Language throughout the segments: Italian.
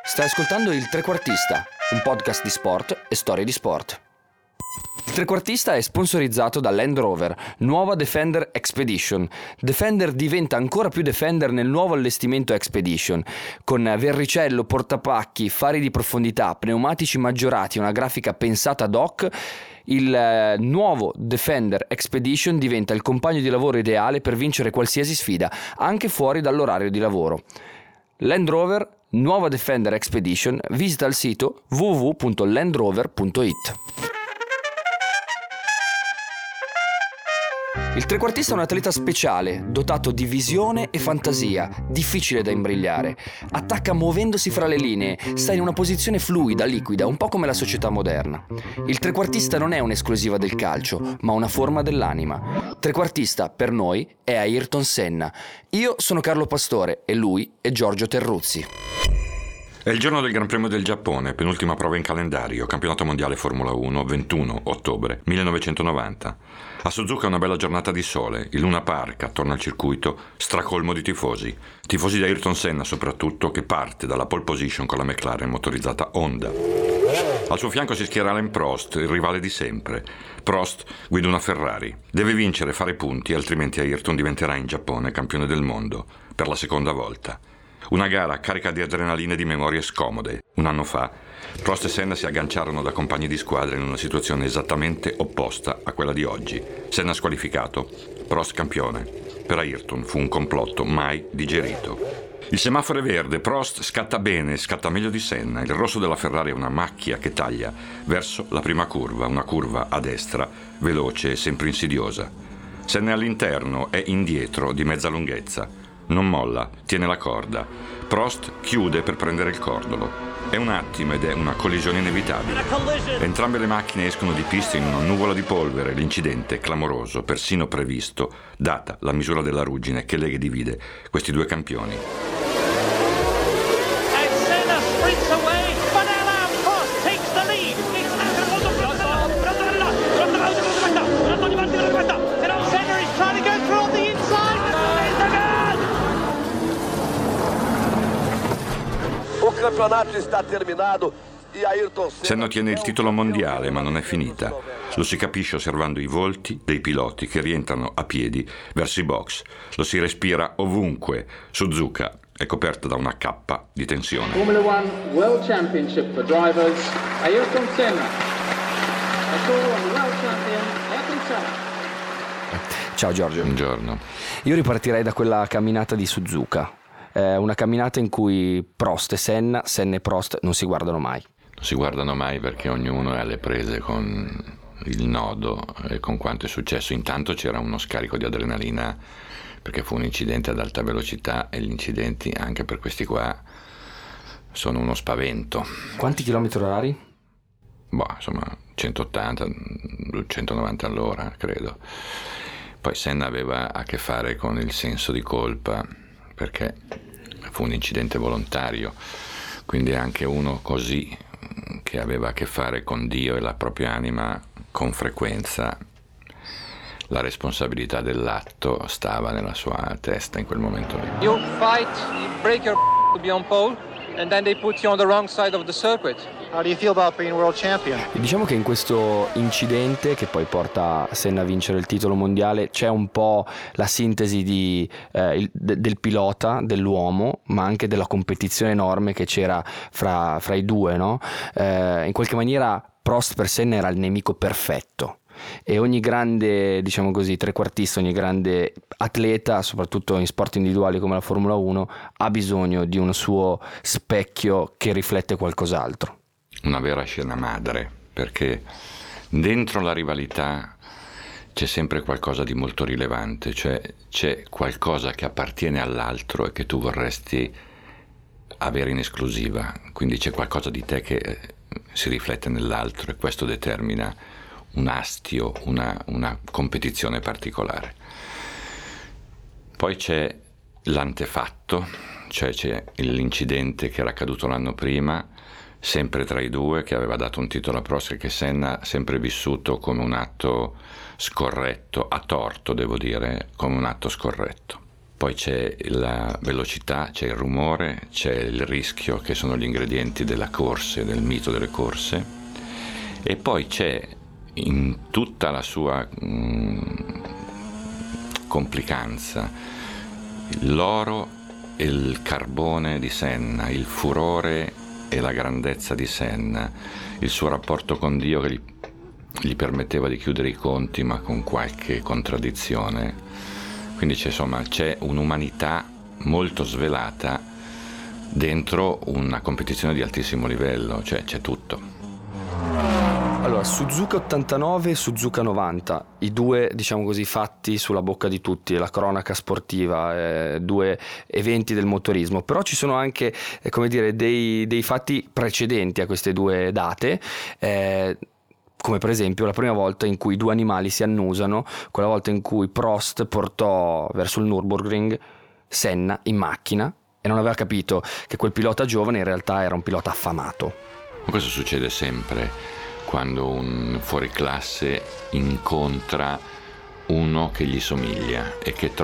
Stai ascoltando Il Trequartista, un podcast di sport e storie di sport. Il Trequartista è sponsorizzato da Land Rover, nuova Defender Expedition. Defender diventa ancora più Defender nel nuovo allestimento Expedition, con verricello, portapacchi, fari di profondità, pneumatici maggiorati e una grafica pensata ad hoc. Il nuovo Defender Expedition diventa il compagno di lavoro ideale per vincere qualsiasi sfida, anche fuori dall'orario di lavoro. Land Rover, nuova Defender Expedition, visita il sito www.landrover.it. Il trequartista è un atleta speciale, dotato di visione e fantasia, difficile da imbrigliare. Attacca muovendosi fra le linee, sta in una posizione fluida, liquida, un po' come la società moderna. Il trequartista non è un'esclusiva del calcio, ma una forma dell'anima. Trequartista, per noi, è Ayrton Senna. Io sono Carlo Pastore e lui è Giorgio Terruzzi. È il giorno del Gran Premio del Giappone, penultima prova in calendario, campionato mondiale Formula 1, 21 ottobre 1990. A Suzuka è una bella giornata di sole, il Luna Park, attorno al circuito, stracolmo di tifosi. Tifosi di Ayrton Senna soprattutto, che parte dalla pole position con la McLaren motorizzata Honda. Al suo fianco si schiera Alain Prost, il rivale di sempre. Prost guida una Ferrari. Deve vincere e fare punti, altrimenti Ayrton diventerà in Giappone campione del mondo, per la seconda volta. Una gara carica di adrenalina e di memorie scomode. Un anno fa, Prost e Senna si agganciarono da compagni di squadra in una situazione esattamente opposta a quella di oggi. Senna squalificato, Prost campione. Per Ayrton fu un complotto mai digerito. Il semaforo è verde, Prost scatta bene, scatta meglio di Senna. Il rosso della Ferrari è una macchia che taglia verso la prima curva, una curva a destra, veloce e sempre insidiosa. Senna è all'interno, è indietro, di mezza lunghezza. Non molla, tiene la corda. Prost chiude per prendere il cordolo. È un attimo ed è una collisione inevitabile. Entrambe le macchine escono di pista in una nuvola di polvere. L'incidente è clamoroso, persino previsto, data la misura della ruggine che lega e divide questi due campioni. Il campionato sta terminato e Ayrton Senna ottiene il titolo mondiale, ma non è finita. Lo si capisce osservando i volti dei piloti che rientrano a piedi verso i box. Lo si respira ovunque. Suzuka è coperta da una cappa di tensione. Formula One World Championship for drivers, Ayrton Senna. A call on the world champion, Ayrton Senna. Ciao Giorgio. Buongiorno. Io ripartirei da quella camminata di Suzuka. Una camminata in cui Prost e Senna e Prost non si guardano mai. Non si guardano mai perché ognuno è alle prese con il nodo e con quanto è successo. Intanto c'era uno scarico di adrenalina perché fu un incidente ad alta velocità e gli incidenti anche per questi qua sono uno spavento. Quanti chilometri orari? Insomma 180, 190 all'ora credo. Poi Senna aveva a che fare con il senso di colpa perché fu un incidente volontario, quindi anche uno così che aveva a che fare con Dio e la propria anima con frequenza, la responsabilità dell'atto stava nella sua testa in quel momento lì. You fight, you break your to be on pole and then they put you on the wrong side of the circuit. How do you feel about being world champion? E diciamo che in questo incidente che poi porta Senna a vincere il titolo mondiale c'è un po' la sintesi del pilota, dell'uomo, ma anche della competizione enorme che c'era fra i due, no? In qualche maniera Prost per Senna era il nemico perfetto. E ogni grande, diciamo così, trequartista, ogni grande atleta, soprattutto in sport individuali come la Formula 1, ha bisogno di un suo specchio che riflette qualcos'altro. Una vera scena madre, perché dentro la rivalità c'è sempre qualcosa di molto rilevante, cioè c'è qualcosa che appartiene all'altro e che tu vorresti avere in esclusiva, quindi c'è qualcosa di te che si riflette nell'altro e questo determina un astio, una competizione particolare. Poi c'è l'antefatto, cioè c'è l'incidente che era accaduto l'anno prima, sempre tra i due, che aveva dato un titolo a Prost e che Senna ha sempre vissuto come un atto scorretto, a torto devo dire, come un atto scorretto. poi c'è la velocità, c'è il rumore, c'è il rischio, che sono gli ingredienti della corsa, del mito delle corse, e poi c'è in tutta la sua complicanza l'oro e il carbone di Senna, il furore e la grandezza di Senna, il suo rapporto con Dio che gli permetteva di chiudere i conti ma con qualche contraddizione. Quindi c'è un'umanità molto svelata dentro una competizione di altissimo livello, cioè c'è tutto. Allora, Suzuka 89 e Suzuka 90, i due, diciamo così, fatti sulla bocca di tutti, la cronaca sportiva, due eventi del motorismo, però ci sono anche, come dire, dei fatti precedenti a queste due date, come per esempio la prima volta in cui due animali si annusano, quella volta in cui Prost portò verso il Nürburgring Senna in macchina e non aveva capito che quel pilota giovane in realtà era un pilota affamato. Questo succede sempre quando un fuoriclasse incontra uno che gli somiglia e che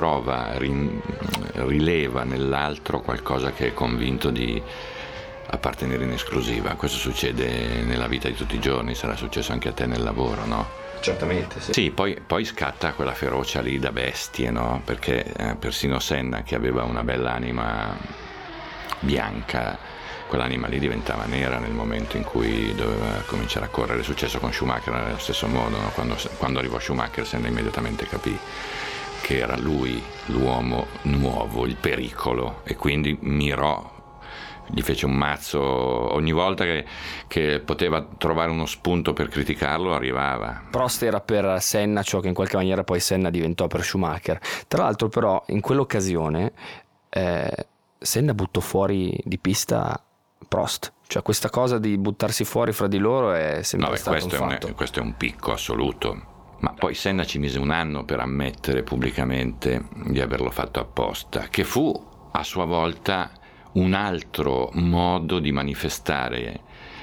rileva nell'altro qualcosa che è convinto di appartenere in esclusiva. Questo succede nella vita di tutti i giorni, sarà successo anche a te nel lavoro, no? Certamente, sì. Sì, poi scatta quella ferocia lì da bestie, no? Perché persino Senna, che aveva una bella anima bianca, quell'anima lì diventava nera nel momento in cui doveva cominciare a correre. È successo con Schumacher nello stesso modo, no? Quando arrivò Schumacher, Senna immediatamente capì che era lui l'uomo nuovo, il pericolo, e quindi mirò, gli fece un mazzo ogni volta che poteva trovare uno spunto per criticarlo, arrivava. Prost era per Senna ciò che in qualche maniera poi Senna diventò per Schumacher. Tra l'altro però in quell'occasione Senna buttò fuori di pista Prost, cioè questa cosa di buttarsi fuori fra di loro è sempre stato un fatto. Questo è un picco assoluto, ma poi Senna ci mise un anno per ammettere pubblicamente di averlo fatto apposta, che fu a sua volta un altro modo di manifestare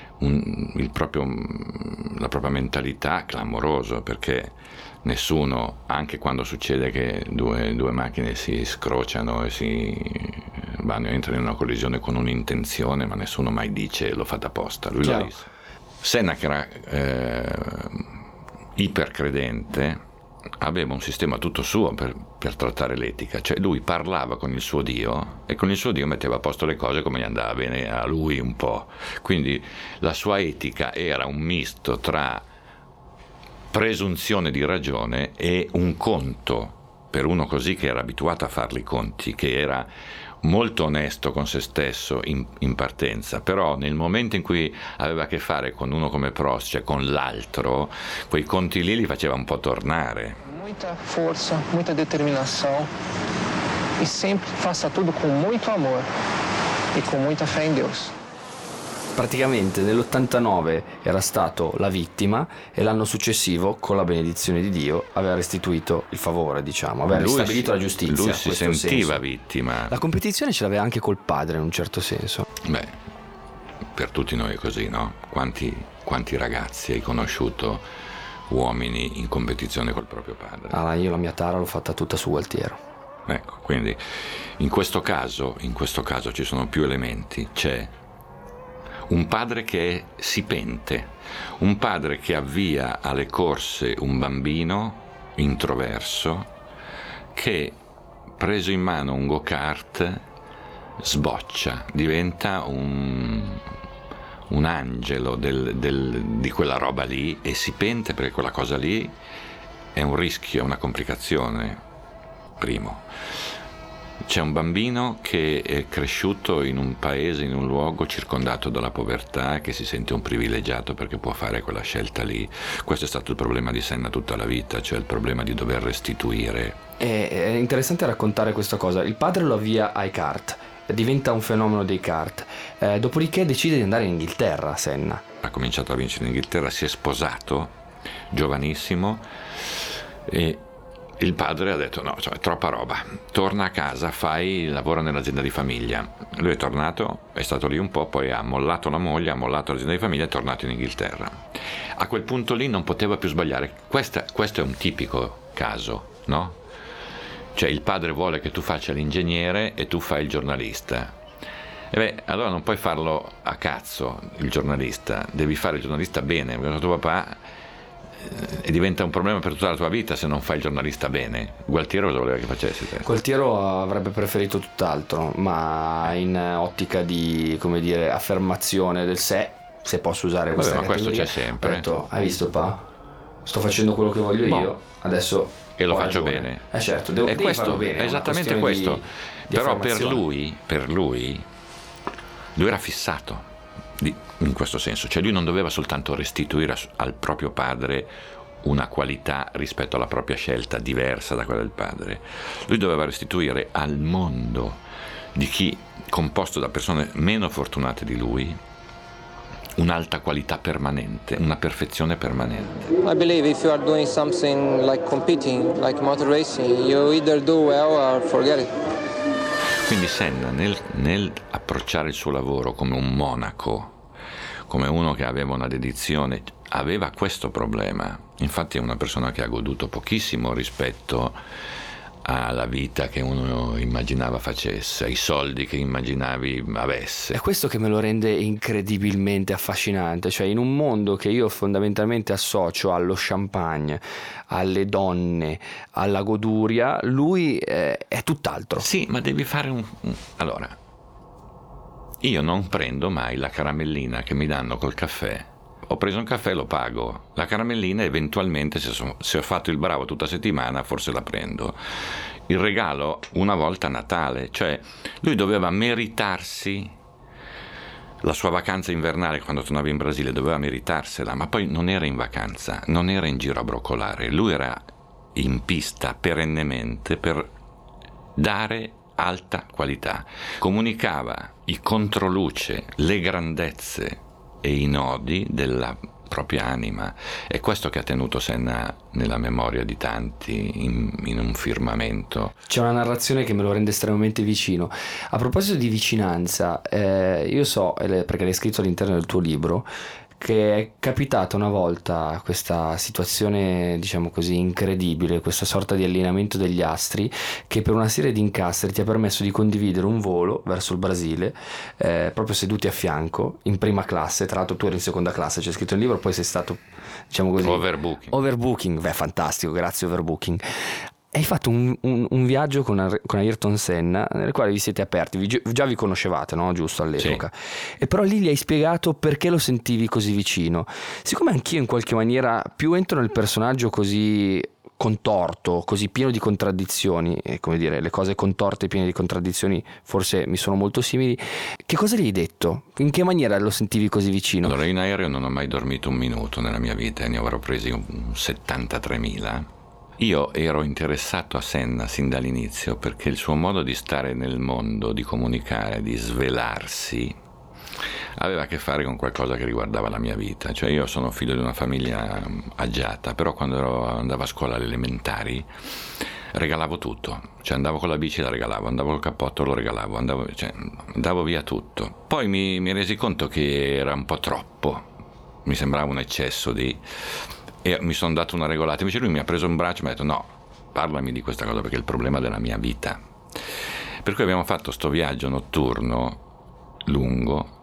la propria mentalità clamoroso, perché nessuno, anche quando succede che due macchine si scrociano e entrano in una collisione con un'intenzione, ma nessuno mai dice l'ho fatta apposta. Lui lo disse. Senna, che era ipercredente, aveva un sistema tutto suo per trattare l'etica, cioè lui parlava con il suo Dio e con il suo Dio metteva a posto le cose come gli andava bene a lui un po'. Quindi la sua etica era un misto tra presunzione di ragione e un conto, per uno così che era abituato a fare i conti, che era molto onesto con se stesso in partenza, però nel momento in cui aveva a che fare con uno come Prost, cioè con l'altro, quei conti lì li faceva un po' tornare. Muita forza, muita determinação e sempre faça tudo con molto amore e con molta fé in Deus. Praticamente nell'89 era stato la vittima e l'anno successivo, con la benedizione di Dio, aveva restituito il favore, diciamo, aveva ristabilito la giustizia. Lui si sentiva senso. Vittima. La competizione ce l'aveva anche col padre in un certo senso. Beh, per tutti noi è così, no? Quanti ragazzi hai conosciuto, uomini in competizione col proprio padre? Ah, io la mia tara l'ho fatta tutta su Gualtiero. Ecco, quindi in questo caso ci sono più elementi. C'è un padre che si pente, un padre che avvia alle corse un bambino introverso che, preso in mano un go-kart, sboccia, diventa un angelo di quella roba lì, e si pente perché quella cosa lì è un rischio, è una complicazione. Primo, c'è un bambino che è cresciuto in un paese, in un luogo circondato dalla povertà, che si sente un privilegiato perché può fare quella scelta lì. Questo è stato il problema di Senna tutta la vita, cioè il problema di dover restituire. È interessante raccontare questa cosa. Il padre lo avvia ai kart, diventa un fenomeno dei kart, dopodiché decide di andare in Inghilterra. Senna ha cominciato a vincere in Inghilterra, si è sposato giovanissimo e il padre ha detto no, cioè, è troppa roba, torna a casa, lavora nell'azienda di famiglia. Lui è tornato, è stato lì un po', poi ha mollato la moglie, ha mollato l'azienda di famiglia e è tornato in Inghilterra. A quel punto lì non poteva più sbagliare. Questo è un tipico caso, no? Cioè il padre vuole che tu faccia l'ingegnere e tu fai il giornalista. Allora non puoi farlo a cazzo il giornalista, devi fare il giornalista bene, perché tuo papà e diventa un problema per tutta la tua vita se non fai il giornalista bene. Gualtiero cosa voleva che facessi te? Gualtiero avrebbe preferito tutt'altro, ma in ottica di, come dire, affermazione del sé, se posso usare questa categoria. Ma questo c'è sempre. Ho detto, hai visto pa? Sto facendo quello che voglio io, adesso e lo faccio bene. Certo, devo farlo bene. È esattamente questo. Però per lui era fissato in questo senso, cioè lui non doveva soltanto restituire al proprio padre una qualità rispetto alla propria scelta diversa da quella del padre, lui doveva restituire al mondo di chi composto da persone meno fortunate di lui un'alta qualità permanente, una perfezione permanente. I believe if you are doing something like competing, like motor racing, you either do well or forget it. Quindi Senna nel approcciare il suo lavoro come un monaco, come uno che aveva una dedizione, aveva questo problema. Infatti è una persona che ha goduto pochissimo rispetto alla vita che uno immaginava facesse, ai soldi che immaginavi avesse. È questo che me lo rende incredibilmente affascinante, cioè in un mondo che io fondamentalmente associo allo champagne, alle donne, alla goduria, lui è tutt'altro. Sì, ma devi fare allora, io non prendo mai la caramellina che mi danno col caffè. Ho preso un caffè, lo pago. La caramellina eventualmente, se ho fatto il bravo tutta settimana, forse la prendo. Il regalo una volta a Natale, cioè lui doveva meritarsi la sua vacanza invernale quando tornava in Brasile, doveva meritarsela, ma poi non era in vacanza, non era in giro a broccolare, lui era in pista perennemente per dare alta qualità. Comunicava i controluce, le grandezze e i nodi della propria anima. È questo che ha tenuto Senna nella memoria di tanti in un firmamento. C'è una narrazione che me lo rende estremamente vicino. A proposito di vicinanza, io so, perché l'hai scritto all'interno del tuo libro, che è capitata una volta questa situazione, diciamo così, incredibile, questa sorta di allineamento degli astri che per una serie di incastri ti ha permesso di condividere un volo verso il Brasile, proprio seduti a fianco, in prima classe. Tra l'altro tu eri in seconda classe, c'è scritto nel libro, poi sei stato, diciamo così, overbooking. Beh, fantastico, grazie overbooking. Hai fatto un viaggio con Ayrton Senna nel quale vi siete aperti, già vi conoscevate, no? Giusto, all'epoca. Sì. E però lì gli hai spiegato perché lo sentivi così vicino. Siccome anch'io in qualche maniera più entro nel personaggio così contorto, così pieno di contraddizioni, e come dire, le cose contorte e piene di contraddizioni forse mi sono molto simili, che cosa gli hai detto? In che maniera lo sentivi così vicino? Allora, in aereo non ho mai dormito un minuto nella mia vita, ne avrò presi 73.000. Io ero interessato a Senna sin dall'inizio perché il suo modo di stare nel mondo, di comunicare, di svelarsi, aveva a che fare con qualcosa che riguardava la mia vita. Cioè io sono figlio di una famiglia agiata, però quando andavo a scuola alle elementari regalavo tutto. Cioè andavo con la bici e la regalavo, andavo col cappotto lo regalavo, andavo via tutto. Poi mi resi conto che era un po' troppo, mi sembrava un eccesso e mi sono dato una regolata. Invece lui mi ha preso un braccio e mi ha detto no, parlami di questa cosa perché è il problema della mia vita. Per cui abbiamo fatto sto viaggio notturno lungo,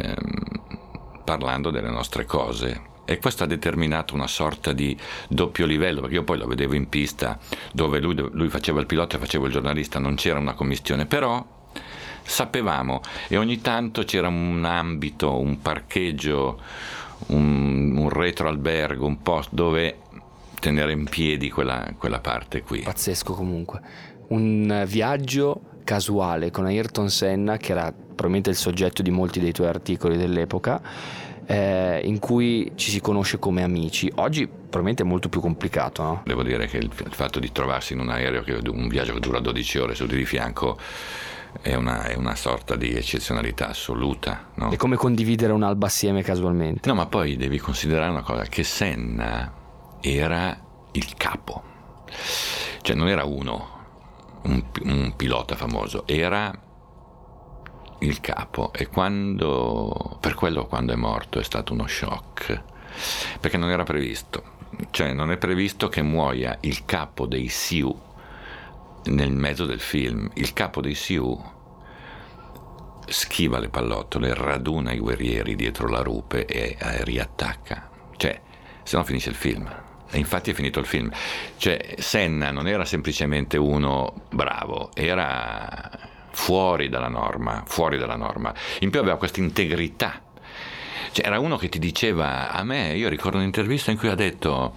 parlando delle nostre cose, e questo ha determinato una sorta di doppio livello, perché io poi lo vedevo in pista dove lui faceva il pilota e facevo il giornalista, non c'era una commistione, però sapevamo, e ogni tanto c'era un ambito, un parcheggio, un retro albergo, un posto dove tenere in piedi quella parte qui. Pazzesco. Comunque un viaggio casuale con Ayrton Senna, che era probabilmente il soggetto di molti dei tuoi articoli dell'epoca, in cui ci si conosce come amici. Oggi probabilmente è molto più complicato, no? Devo dire che il fatto di trovarsi in un aereo, un viaggio che dura 12 ore seduti di fianco, è una sorta di eccezionalità assoluta, no? È come condividere un'alba assieme casualmente. No, ma poi devi considerare una cosa, che Senna era il capo, cioè non era un pilota famoso, era il capo, e per quello quando è morto è stato uno shock, perché non era previsto, cioè non è previsto che muoia il capo dei SEAL nel mezzo del film il capo dei Sioux schiva le pallottole, raduna i guerrieri dietro la rupe e riattacca. Cioè, se no finisce il film. E infatti è finito il film. Cioè, Senna non era semplicemente uno bravo, era fuori dalla norma. In più aveva questa integrità. Cioè, era uno che ti diceva, io ricordo un'intervista in cui ha detto,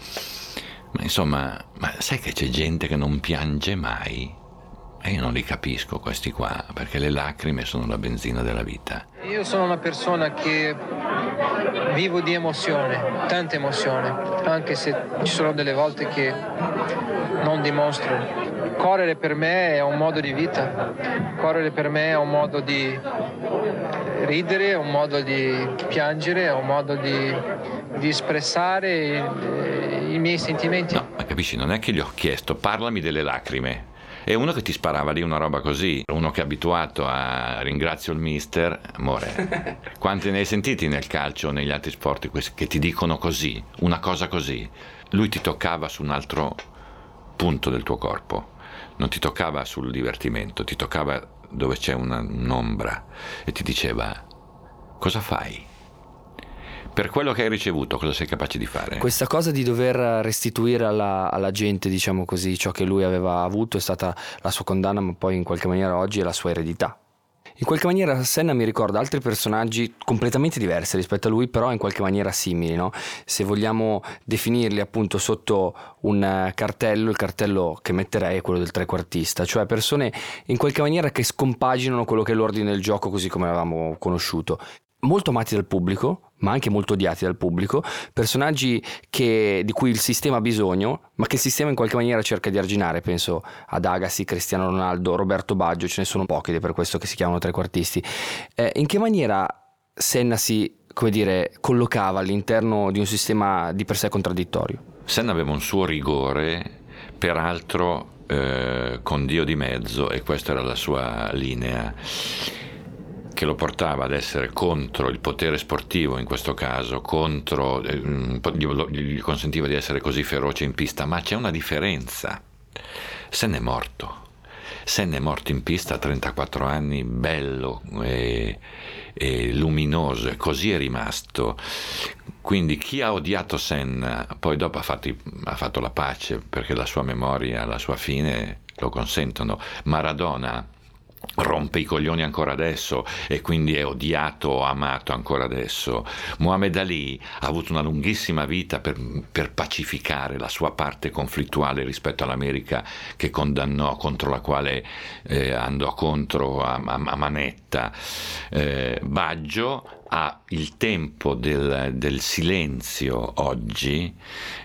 ma sai che c'è gente che non piange mai? E io non li capisco questi qua, perché le lacrime sono la benzina della vita. Io sono una persona che vivo di emozione, tanta emozione, anche se ci sono delle volte che non dimostro. Correre per me è un modo di vita, correre per me è un modo di ridere, è un modo di piangere, è un modo di espressare i miei sentimenti. No, ma capisci, non è che gli ho chiesto, parlami delle lacrime. È uno che ti sparava lì una roba così, uno che è abituato a ringrazio il mister, amore, quanti ne hai sentiti nel calcio o negli altri sport che ti dicono così, una cosa così? Lui ti toccava su un altro punto del tuo corpo, non ti toccava sul divertimento, ti toccava dove c'è un'ombra e ti diceva, cosa fai? Per quello che hai ricevuto, cosa sei capace di fare? Questa cosa di dover restituire alla gente, diciamo così, ciò che lui aveva avuto è stata la sua condanna, ma poi in qualche maniera oggi è la sua eredità. In qualche maniera Senna mi ricorda altri personaggi completamente diversi rispetto a lui, però in qualche maniera simili, no? Se vogliamo definirli appunto sotto un cartello, il cartello che metterei è quello del trequartista, cioè persone in qualche maniera che scompaginano quello che è l'ordine del gioco così come l'avevamo conosciuto. Molto amati dal pubblico, ma anche molto odiati dal pubblico, personaggi di cui il sistema ha bisogno, ma che il sistema in qualche maniera cerca di arginare. Penso ad Agassi, Cristiano Ronaldo, Roberto Baggio, ce ne sono pochi ed è per questo che si chiamano trequartisti. In che maniera Senna si, collocava all'interno di un sistema di per sé contraddittorio? Senna aveva un suo rigore, peraltro con Dio di mezzo, e questa era la sua linea, che lo portava ad essere contro il potere sportivo, in questo caso gli consentiva di essere così feroce in pista. Ma c'è una differenza: Senna è morto in pista a 34 anni, bello e luminoso, e così è rimasto. Quindi chi ha odiato Senna poi dopo ha fatto la pace, perché la sua memoria, la sua fine lo consentono. Maradona rompe i coglioni ancora adesso e quindi è odiato o amato ancora adesso. Muhammad Ali ha avuto una lunghissima vita per pacificare la sua parte conflittuale rispetto all'America che condannò, contro la quale andò contro a manetta. Baggio ha il tempo del silenzio oggi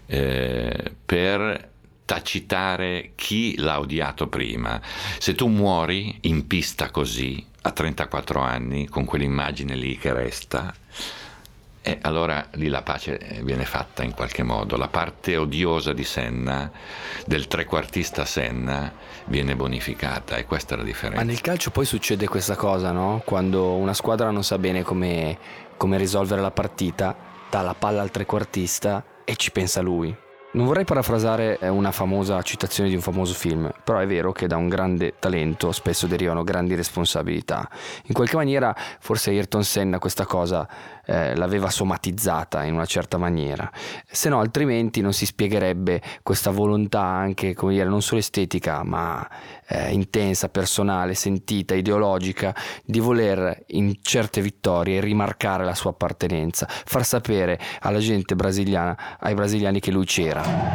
per tacitare chi l'ha odiato prima. Se tu muori in pista così a 34 anni con quell'immagine lì che resta, allora lì la pace viene fatta in qualche modo. La parte odiosa di Senna, del trequartista Senna, viene bonificata, e questa è la differenza. Ma nel calcio poi succede questa cosa, no? Quando una squadra non sa bene come risolvere la partita, dà la palla al trequartista e ci pensa lui. Non vorrei parafrasare una famosa citazione di un famoso film, però è vero che da un grande talento spesso derivano grandi responsabilità. In qualche maniera forse Ayrton Senna questa cosa l'aveva somatizzata in una certa maniera, se no altrimenti non si spiegherebbe questa volontà anche, non solo estetica ma intensa, personale, sentita, ideologica, di voler in certe vittorie rimarcare la sua appartenenza, far sapere alla gente brasiliana, ai brasiliani, che lui c'era.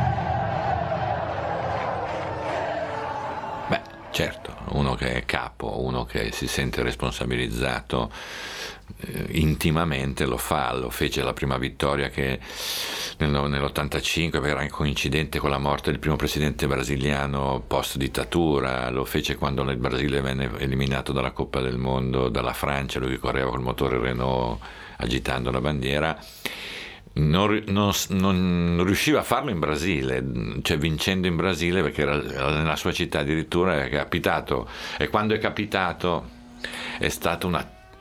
Beh, certo, uno che è capo, uno che si sente responsabilizzato, intimamente lo fece la prima vittoria che nell'85, era coincidente con la morte del primo presidente brasiliano post dittatura, lo fece quando il Brasile venne eliminato dalla Coppa del Mondo dalla Francia, lui che correva col motore Renault agitando la bandiera. Non riusciva a farlo in Brasile, cioè vincendo in Brasile, perché era nella sua città addirittura, è capitato, e quando è capitato è stata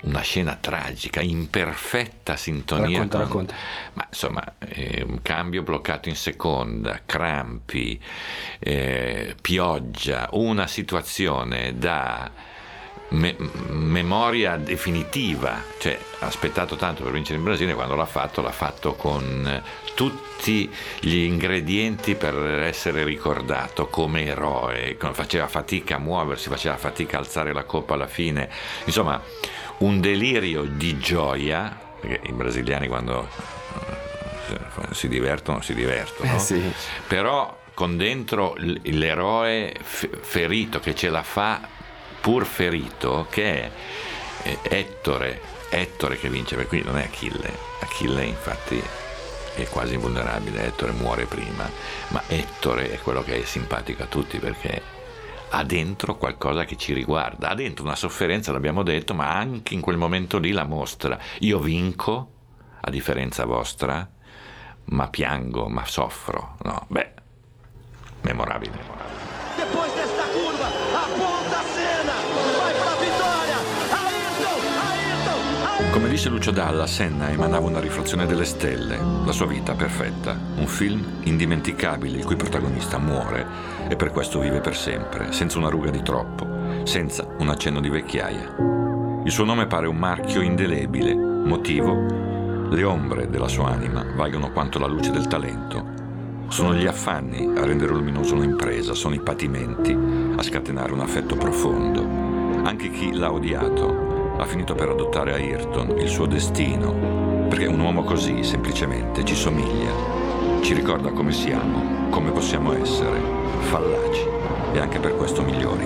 una scena tragica, in perfetta sintonia. Racconta. Ma insomma, un cambio bloccato in seconda, crampi, pioggia, una situazione da memoria definitiva. Cioè, ha aspettato tanto per vincere in Brasile, quando l'ha fatto con tutti gli ingredienti per essere ricordato come eroe. Faceva fatica a muoversi, faceva fatica a alzare la coppa alla fine, insomma un delirio di gioia, perché i brasiliani quando si divertono, no? Sì. Però con dentro l'eroe ferito, che ce la fa pur ferito, che è Ettore che vince, per cui non è Achille infatti è quasi invulnerabile, Ettore muore prima, ma Ettore è quello che è simpatico a tutti, perché ha dentro qualcosa che ci riguarda, ha dentro una sofferenza, l'abbiamo detto, ma anche in quel momento lì la mostra. Io vinco, a differenza vostra, ma piango, ma soffro. No, memorabile. Depois desta curva, aponta a Senna, vai para a vitória, Ayrton. Come dice Lucio Dalla, Senna emanava una riflessione delle stelle, la sua vita perfetta, un film indimenticabile il cui protagonista muore e per questo vive per sempre, senza una ruga di troppo, senza un accenno di vecchiaia. Il suo nome pare un marchio indelebile, motivo? Le ombre della sua anima valgono quanto la luce del talento. Sono gli affanni a rendere luminosa un'impresa, sono i patimenti a scatenare un affetto profondo. Anche chi l'ha odiato ha finito per adottare Ayrton, il suo destino, perché un uomo così semplicemente ci somiglia, ci ricorda come siamo, come possiamo essere, fallaci e anche per questo migliori.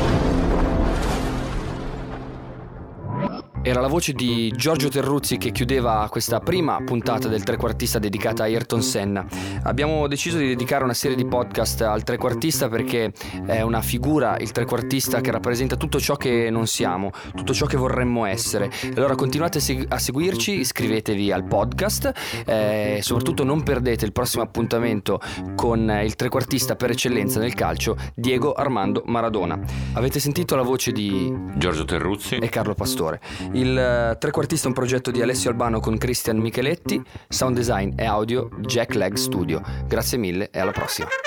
Era la voce di Giorgio Terruzzi che chiudeva questa prima puntata del trequartista dedicata a Ayrton Senna. Abbiamo deciso di dedicare una serie di podcast al trequartista perché è una figura, il trequartista, che rappresenta tutto ciò che non siamo, tutto ciò che vorremmo essere. Allora continuate a seguirci, iscrivetevi al podcast, soprattutto non perdete il prossimo appuntamento con il trequartista per eccellenza nel calcio, Diego Armando Maradona. Avete sentito la voce di Giorgio Terruzzi e Carlo Pastore. Il trequartista è un progetto di Alessio Albano con Cristian Micheletti, sound design e audio Jack Leg Studio. Grazie mille e alla prossima.